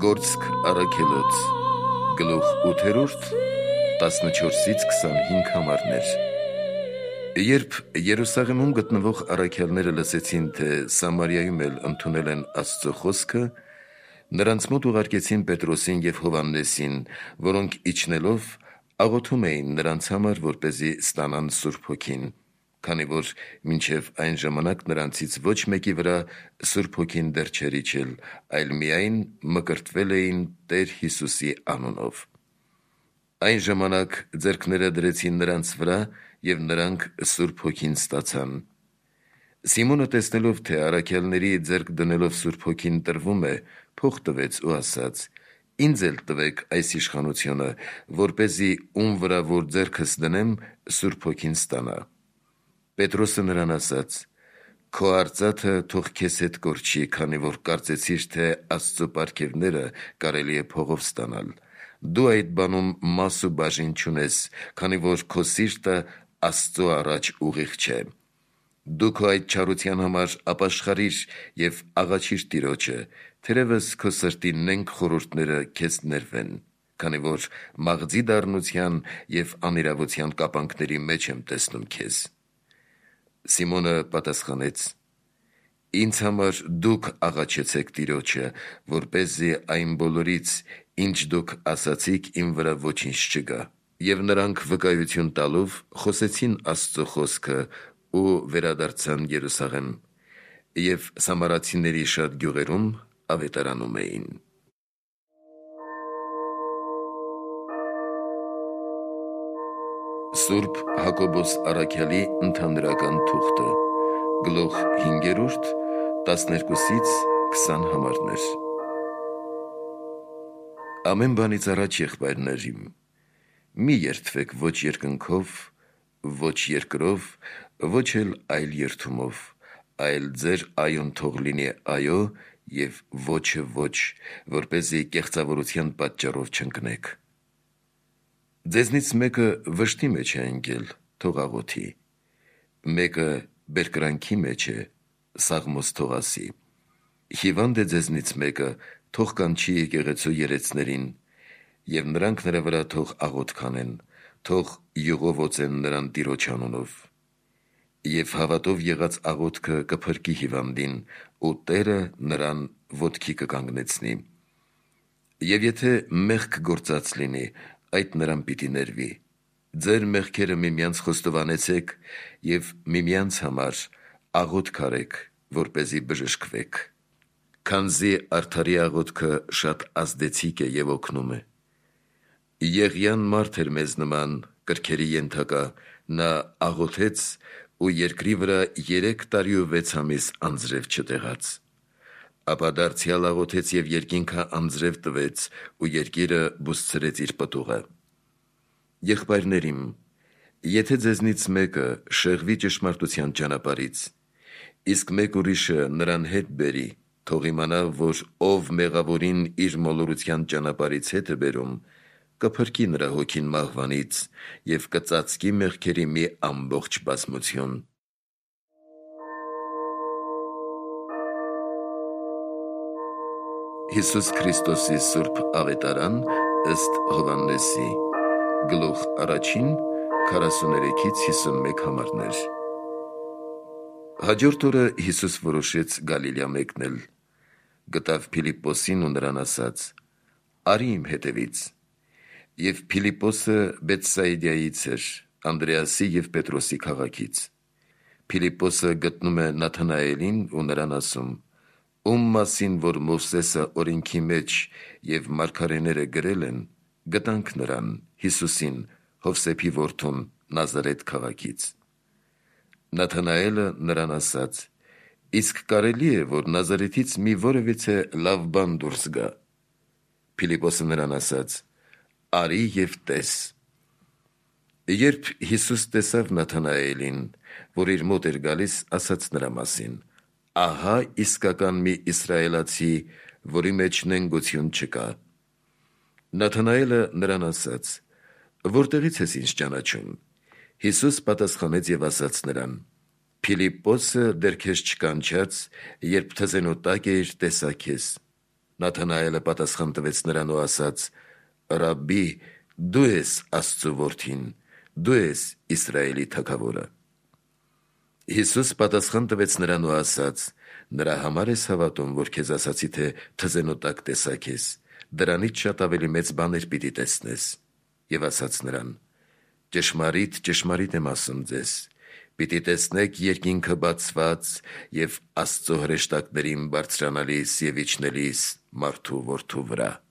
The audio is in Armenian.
Գործք առաքելոց գլուխ 8-րդ 14-25 համարներ։ Երբ Երուսաղեմում գտնվող առաքյալները լսեցին, թե Սամարիայում էլ ընդունել են Աստծո խոսքը, նրանց մոտ ուղարկեցին Պետրոսին և Հովհաննեսին, որոնք իջնելով աղոթում էին նրանց համար, որպեսզի ստանան Սուրբ Հոգին, քանի որ մինչև այն ժամանակ նրանցից ոչ մեկի վրա Սուրբ Հոգին դեռ չէր իջել, այլ միայն մկրտվել էին Տեր Հիսուսի անունով։ Այն ժամանակ ձեռքները դրեցին նրանց վրա, և նրանք Սուրբ Հոգին ստացան։ Սիմոնը, տեսնելով, թե առաքյալների ձեռք դնելով Սուրբ Հոգին տրվում է, փող տվեց ու ասաց. «Ինձ էլ տվեք այս իշխանությունը, որպեսզի ում վրա որ ձեռքս դնեմ, Սուրբ Հոգին ստանա»։ Պետրոսը նրան ասաց. «Քո արծաթը թող քեզ հետ կորչի, քանի որ կարծեցիր, թե Աստծո պարգևները կարելի է փողով ստանալ։ Դու այդ բանում մաս ու բաժին չունես, քանի որ քո սիրտը Աստծո առաջ ուղիղ չէ։ Դու քո այդ չարության համար ապաշխարիր և աղաչիր Տիրոջը, թերևս քո սրտի նենգ խորհուրդները քեզ ներվեն, քանի որ մաղձի դառնության և անիրավության կապանքների մեջ եմ տեսնում քեզ»։ Սիմոնը պատասխանեց. «Ինձ համար դուք աղաչեցեք Տիրոջը, որպեսզի այն բոլորից, ինչ դուք ասացիք, իմ վրա ոչինչ չգա»։ Եվ նրանք վկայություն տալով խոսեցին Աստծո խոսքը ու վերադարձան Երուսաղեմ, և սամարացիների շատ գյուղերում ավետարանում էին։ Սուրբ Հակոբոս առաքյալի ընդհանրական թուղթը, գլուխ 5, 12-20 համարներ։ Ամեն բանից առաջ, եղբայրներ իմ, մի երդվեք ոչ երկնքով, ոչ երկրով, ոչ էլ այլ երդումով, այլ ձեր այոն թող լինի այո և ոչը ոչ, որպեսզի կեղծավորության պատճառով չընկնեք։ Ձեզնից մեկը վշտի մեջ է ընկել, թող աղոթի, մեկը բերկրանքի մեջ է, սաղմոս թող ասի։ Հիվանդ է ձեզնից մեկը, թող կանչի եկեղեցու երեցներին, և նրանք նրա վրա թող աղոթք անեն, թող յուղով օծեն նրան Տիրոջ անունով։ Եվ հավատով եղած աղոթքը կփրկի հիվանդին, ու Տերը նրան ոտքի կկանգնեցնի։ Եվ եթե մեղք գործած լինի, այդ նրան պիտի ներվի։ Ձեր մեղքերը միմյանց խոստովանեցեք և միմյանց համար աղոթք արեք, որպեսզի բժշկվեք։ Քանզի արդարի աղոթքը շատ ազդեցիկ է և օգնում է։ Եղիան մարդ էր մեզ նման, կրքերի ենթակա, նա աղոթեց ու երկրի վրա 3 տարի ու 6 ամիս անձրև չտեղաց։ Ապա դարձյալ աղոթեց և երկինքը անձրև տվեց, ու երկիրը բուսցրեց իր պտուղը։ Եղբայրներ իմ, եթե ձեզնից մեկը շեղվի ճշմարտության ճանապարհից, իսկ մեկ ուրիշը նրան հետ բերի, թող իմանա, որ ով մեղավորին իր մոլորության ճանապարհից հետ է բերում, կփրկի նրա հոգին մահվանից և կծածկի մեղքերի մի ամբողջ բազմություն։ Հիսուս Քրիստոսի Սուրբ Ավետարան ըստ Հովհաննեսի, գլուխ 1, 43-51 համարներ։ Հաջորդ օրը Հիսուս որոշեց Գալիլեա մեկնել։ Գտավ Փիլիպպոսին ու նրան ասաց. «Արի իմ հետևից»։ Եվ Փիլիպպոսը Բեթսայիդայից էր, Անդրեասի և Պետրոսի քաղաքից։ Փիլիպպոսը գտնում է Նաթանայելին ու նրան ասում. «Ում մասին որ Մովսեսը օրենքի մեջ և մարգարեները գրել են, գտանք նրան, Հիսուսին, Հովսեփի որդուն, Նազարեթ քաղաքից»։ Նաթանայելը նրան ասաց. «Իսկ կարելի է, որ Նազարեթից մի որևիցե լավ բան դուրս գա»։ Փիլիպպոսը նրան ասաց. «Արի և տես»։ Երբ Հիսուս տեսավ Նաթանայելին, որ իր մոտ էր գալիս, ասաց նրա մասին. «Ահա իսկական մի իսրայելացի, որի մեջ նենգություն չկա»։ Նաթանայելը նրան ասաց. «Որտեղից ես ինձ ճանաչում»։ Հիսուս պատասխանեց և ասաց նրան. «Փիլիպպոսը դեռ քեզ չկանչած, երբ թզենու տակ էիր, տեսա քեզ»։ Նաթանայելը պատասխան տվեց նրան ու ասաց. «Ռաբբի, դու ես Աստծու որդին, դու ես Իսրայելի թագավորը»։ Հիսուս պատասխան տվեց նրան ու ասաց. «Նրա համար ես հավատում, որ քեզ ասացի, թե թզենու տակ տեսա քեզ, դրանից շատ ավելի մեծ բաներ պիտի տեսնես»։ Եվ ասաց նրան. «Ճշմարիտ, ճշմարիտ եմ ասում ձեզ, պիտի տեսնեք երկինքը բացված և Աստծո հրեշտակներին բարձրանալիս և իջնելիս մարդու որդու վրա»։